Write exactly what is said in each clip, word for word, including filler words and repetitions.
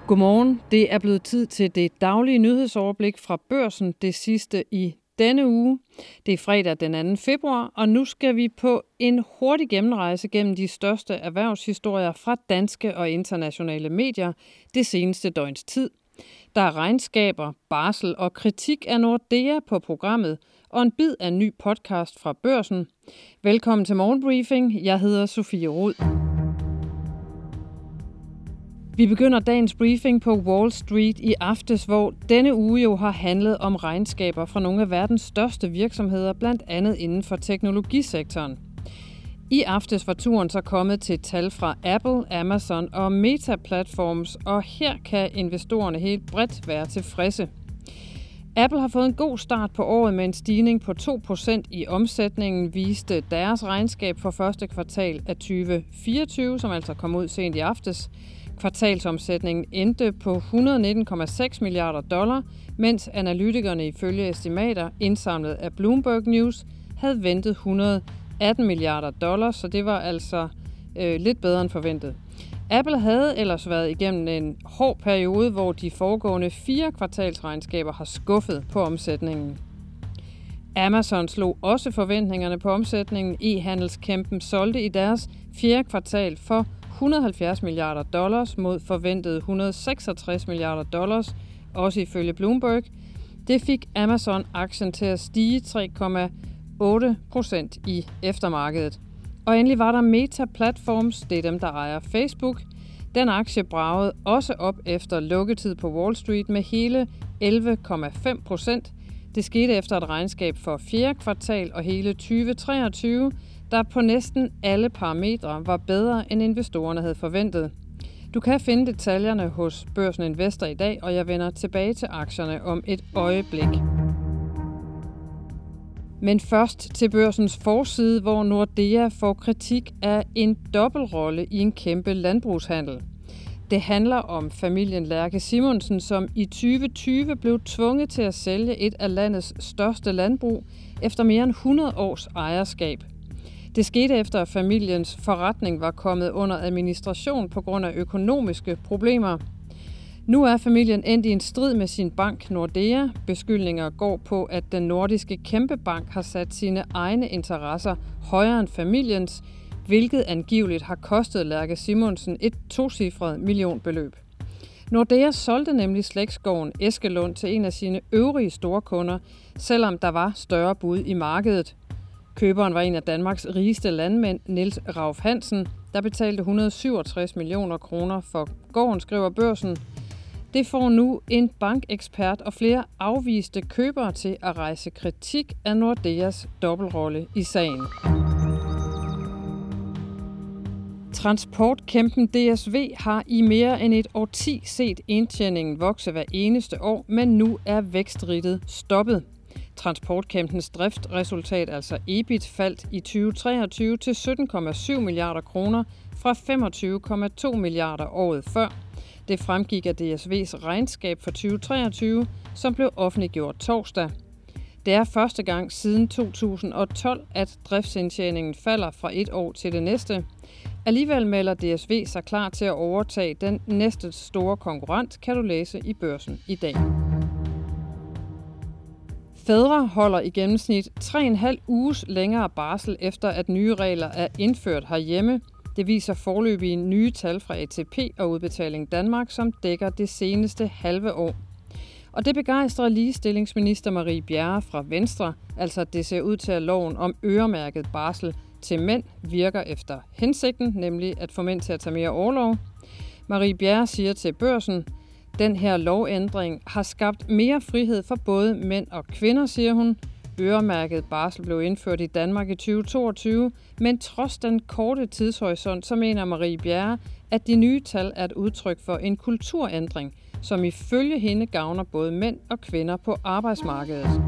Godmorgen. Det er blevet tid til det daglige nyhedsoverblik fra Børsen, det sidste i denne uge. Det er fredag den anden februar, og nu skal vi på en hurtig gennemrejse gennem de største erhvervshistorier fra danske og internationale medier det seneste døgns tid. Der er regnskaber, barsel og kritik af Nordea på programmet, og en bid af en ny podcast fra Børsen. Velkommen til Morgenbriefing. Jeg hedder Sofie Rud. Vi begynder dagens briefing på Wall Street i aftes, hvor denne uge jo har handlet om regnskaber fra nogle af verdens største virksomheder, blandt andet inden for teknologisektoren. I aftes var turen så kommet til tal fra Apple, Amazon og Meta Platforms, og her kan investorerne helt bredt være tilfredse. Apple har fået en god start på året med en stigning på to procent i omsætningen, viste deres regnskab for første kvartal af tyve fireogtyve, som altså kom ud sent i aftes. Kvartalsomsætningen endte på et hundrede og nitten komma seks milliarder dollar, mens analytikerne ifølge estimater indsamlet af Bloomberg News havde ventet et hundrede og atten milliarder dollar, så det var altså øh, lidt bedre end forventet. Apple havde ellers været igennem en hård periode, hvor de foregående fire kvartalsregnskaber har skuffet på omsætningen. Amazon slog også forventningerne på omsætningen. E-handelskæmpen solgte i deres fjerde kvartal for et hundrede og halvfjerds milliarder dollars mod forventet et hundrede og seksogtres milliarder dollars, også ifølge Bloomberg. Det fik Amazon-aktien til at stige tre komma otte procent i eftermarkedet. Og endelig var der Meta Platforms, det er dem, der ejer Facebook. Den aktie bragede også op efter lukketid på Wall Street med hele elleve komma fem procent. Det skete efter et regnskab for fjerde kvartal og hele tyve treogtyve, der på næsten alle parametre var bedre, end investorerne havde forventet. Du kan finde detaljerne hos Børsen Investor i dag, og jeg vender tilbage til aktierne om et øjeblik. Men først til Børsens forside, hvor Nordea får kritik af en dobbeltrolle i en kæmpe landbrugshandel. Det handler om familien Lærke Simonsen, som i tyve tyve blev tvunget til at sælge et af landets største landbrug efter mere end hundrede års ejerskab. Det skete efter, at familiens forretning var kommet under administration på grund af økonomiske problemer. Nu er familien endt i en strid med sin bank Nordea. Beskyldninger går på, at den nordiske kæmpebank har sat sine egne interesser højere end familiens, hvilket angiveligt har kostet Lærke Simonsen et tocifret millionbeløb. Nordea solgte nemlig slægtsgården Eskelund til en af sine øvrige store kunder, selvom der var større bud i markedet. Køberen var en af Danmarks rigeste landmænd, Niels Rauf Hansen, der betalte et hundrede og syvogtres millioner kroner for gården, skriver Børsen. Det får nu en bankekspert og flere afviste købere til at rejse kritik af Nordeas dobbeltrolle i sagen. Transportkæmpen D S V har i mere end et årti set indtjeningen vokse hver eneste år, men nu er vækstrittet stoppet. Transportkæmpens driftresultat, altså E B I T, faldt i tyve treogtyve til sytten komma syv milliarder kroner fra femogtyve komma to milliarder året før. Det fremgik af D S V's regnskab for tyve treogtyve, som blev offentliggjort torsdag. Det er første gang siden to tusind og tolv, at driftsindtjeningen falder fra et år til det næste. Alligevel melder D S V sig klar til at overtage den næste store konkurrent, kan du læse i Børsen i dag. Fædre holder i gennemsnit tre komma fem uges længere barsel, efter at nye regler er indført herhjemme. Det viser foreløbige nye tal fra A T P og Udbetaling Danmark, som dækker det seneste halve år. Og det begejstrer ligestillingsminister Marie Bjerre fra Venstre, altså at det ser ud til, at loven om øremærket barsel til mænd virker efter hensigten, nemlig at få mænd til at tage mere orlov. Marie Bjerre siger til Børsen, den her lovændring har skabt mere frihed for både mænd og kvinder, siger hun. Øremærket barsel blev indført i Danmark i tyve toogtyve, men trods den korte tidshorisont, så mener Marie Bjerre, at de nye tal er et udtryk for en kulturændring, som ifølge hende gavner både mænd og kvinder på arbejdsmarkedet.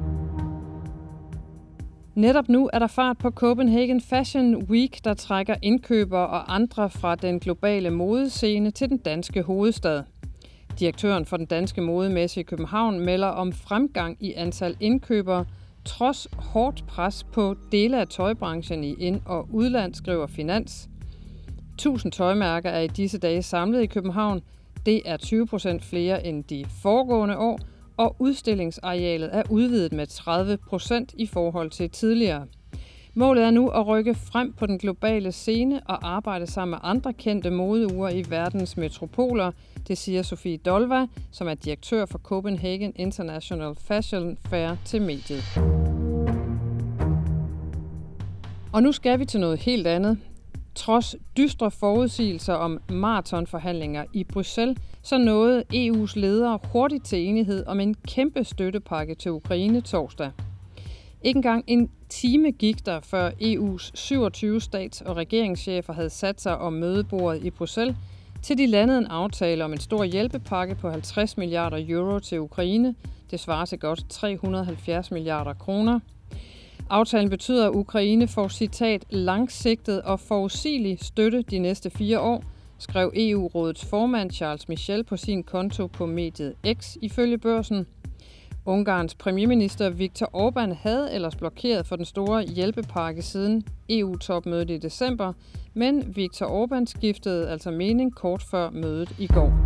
Netop nu er der fart på Copenhagen Fashion Week, der trækker indkøbere og andre fra den globale modescene til den danske hovedstad. Direktøren for den danske modemesse i København melder om fremgang i antal indkøbere, trods hårdt pres på dele af tøjbranchen i ind- og udland, skriver Finans. Tusind tøjmærker er i disse dage samlet i København. Det er tyve procent flere end de foregående år, og udstillingsarealet er udvidet med tredive procent i forhold til tidligere. Målet er nu at rykke frem på den globale scene og arbejde sammen med andre kendte modeuger i verdens metropoler, det siger Sofie Dolva, som er direktør for Copenhagen International Fashion Fair til mediet. Og nu skal vi til noget helt andet. Trods dystre forudsigelser om maratonforhandlinger i Bruxelles, så nåede E U's ledere hurtigt til enighed om en kæmpe støttepakke til Ukraine torsdag. Ikke engang en time gik der, før E U's syvogtyve stats- og regeringschefer havde sat sig om mødebordet i Bruxelles, til de landede en aftale om en stor hjælpepakke på halvtreds milliarder euro til Ukraine. Det svarer til godt tre hundrede og halvfjerds milliarder kroner. Aftalen betyder, at Ukraine får citat langsigtet og forudsigelig støtte de næste fire år, skrev E U-rådets formand Charles Michel på sin konto på mediet X ifølge Børsen. Ungarns premierminister Viktor Orbán havde ellers blokeret for den store hjælpepakke siden E U-topmødet i december, men Viktor Orbán skiftede altså mening kort før mødet i går.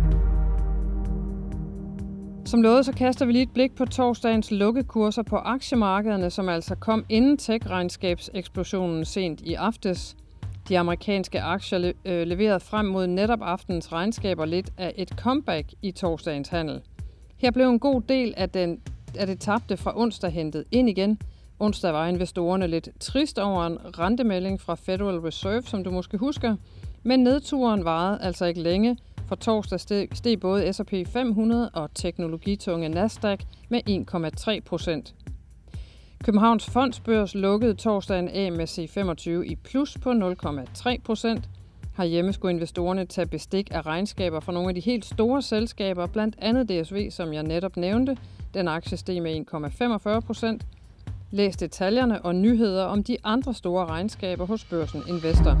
Som lovet, så kaster vi lige et blik på torsdagens lukkekurser på aktiemarkederne, som altså kom inden tech-regnskabseksplosionen sent i aftes. De amerikanske aktier leverede frem mod netop aftenens regnskaber lidt af et comeback i torsdagens handel. Her blev en god del af, den, af det tabte fra onsdag hentet ind igen. Onsdag var investorerne lidt trist over en rentemelding fra Federal Reserve, som du måske husker. Men nedturen varede altså ikke længe. For torsdag steg, steg både S og P fem hundrede og teknologitunge Nasdaq med en komma tre procent. Københavns Fondsbørs lukkede torsdagen af med C femogtyve i plus på nul komma tre procent. Herhjemme skulle investorerne tage bestik af regnskaber fra nogle af de helt store selskaber, blandt andet D S V, som jeg netop nævnte. Den aktie steg med en komma femogfyrre procent. Læs detaljerne og nyheder om de andre store regnskaber hos Børsen Investor.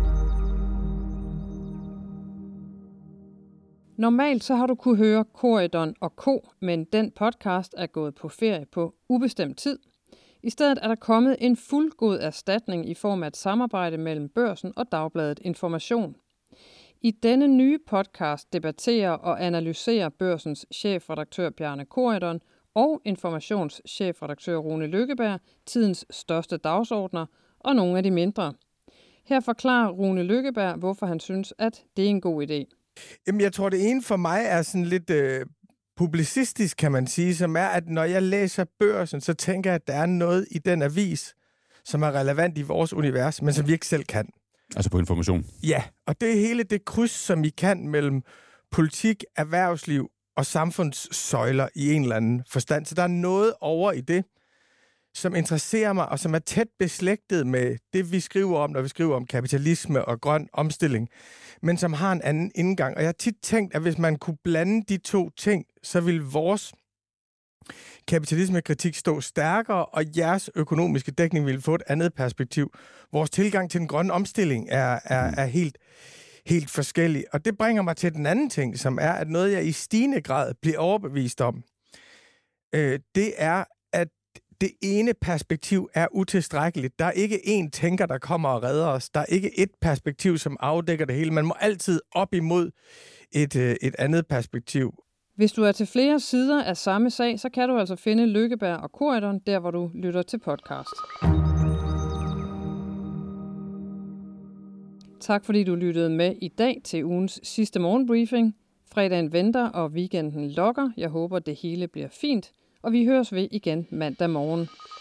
Normalt så har du kunne høre Corydon og Co, men den podcast er gået på ferie på ubestemt tid. I stedet er der kommet en fuldgod erstatning i form af et samarbejde mellem Børsen og Dagbladet Information. I denne nye podcast debatterer og analyserer Børsens chefredaktør Bjarne Corydon og informationschefredaktør Rune Lykkeberg tidens største dagsordner og nogle af de mindre. Her forklarer Rune Lykkeberg, hvorfor han synes, at det er en god idé. Jamen, jeg tror, det ene for mig er sådan lidt øh, publicistisk, kan man sige, som er, at når jeg læser Børsen, så tænker jeg, at der er noget i den avis, som er relevant i vores univers, men som vi ikke selv kan. Altså på information? Ja, og det er hele det kryds, som I kan mellem politik, erhvervsliv og samfundssøjler i en eller anden forstand. Så der er noget over i det, som interesserer mig, og som er tæt beslægtet med det, vi skriver om, når vi skriver om kapitalisme og grøn omstilling, men som har en anden indgang. Og jeg har tit tænkt, at hvis man kunne blande de to ting, så ville vores kapitalismekritik stå stærkere, og jeres økonomiske dækning ville få et andet perspektiv. Vores tilgang til den grønne omstilling er, er, er helt, helt forskellig. Og det bringer mig til den anden ting, som er, at noget, jeg i stigende grad bliver overbevist om, øh, det er, at det ene perspektiv er utilstrækkeligt. Der er ikke én tænker, der kommer og redder os. Der er ikke et perspektiv, som afdækker det hele. Man må altid op imod et, et andet perspektiv. Hvis du er til flere sider af samme sag, så kan du altså finde Lykkeberg og Corydon, der hvor du lytter til podcast. Tak fordi du lyttede med i dag til ugens sidste morgenbriefing. Fredagen venter, og weekenden lokker. Jeg håber, det hele bliver fint. Og vi høres ved igen mandag morgen.